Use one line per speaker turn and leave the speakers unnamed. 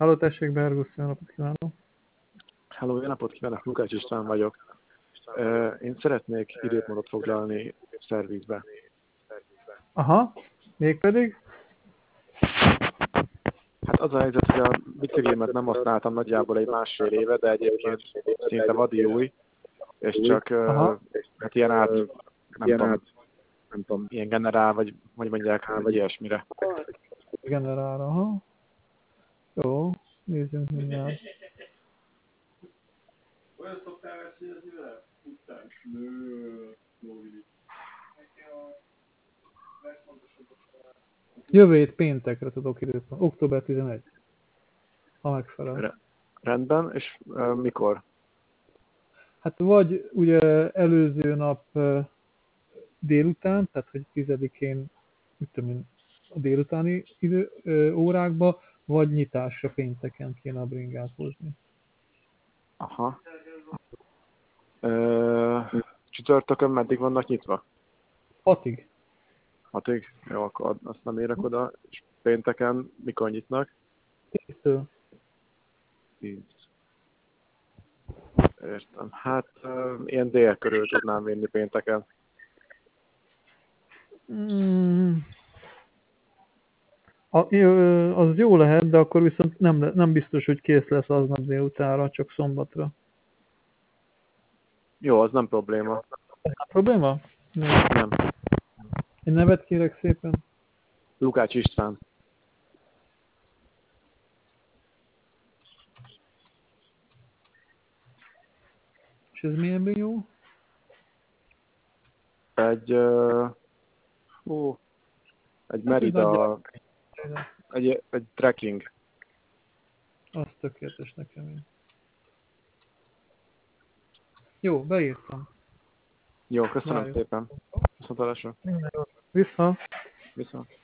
Halló, tessék, Bergusz, jó napot kívánok!
Hello, jó napot kívánok, Lukács István vagyok. Én szeretnék időpontot foglalni szervizbe.
Aha, mégpedig?
Hát az a helyzet, hogy a biciklimet nem használtam nagyjából egy másfél éve, de egyébként szinte vadi új, és csak hát ilyen nem tudom, ilyen generál, vagy hogy mondják, vagy ilyesmire.
Generál, aha. Jó, nézzünk mindjárt.
Olyan szoktál versenyezni vele? Tudtál?
Jövő hét péntekre tudok időpont. Október 11. Ha megfelel.
Rendben, és mikor?
Hát vagy ugye előző nap délután, tehát hogy 10-én, mit tudom én, a délutáni órákba, vagy nyitásra pénteken kéne a bringát hozni.
Aha. Csütörtökön meddig vannak nyitva?
6-ig.
6-ig? Jó, akkor azt nem érek oda. És pénteken mikor nyitnak?
10-től.
10. Értem. Hát ilyen dél körül tudnám vinni pénteken.
Az jó lehet, de akkor viszont nem biztos, hogy kész lesz aznap délutánra, csak szombatra.
Jó, az nem probléma.
Nem probléma?
Nem.
Én nevet kérek szépen.
Lukács István.
És ez milyen jó?
Egy Merida, egy trekking.
Az tökéletes nekem. Jó, beírtam.
Jó, köszönöm
Várjuk.
szépen. Viszontlátásra.
Vissza.
Viszont.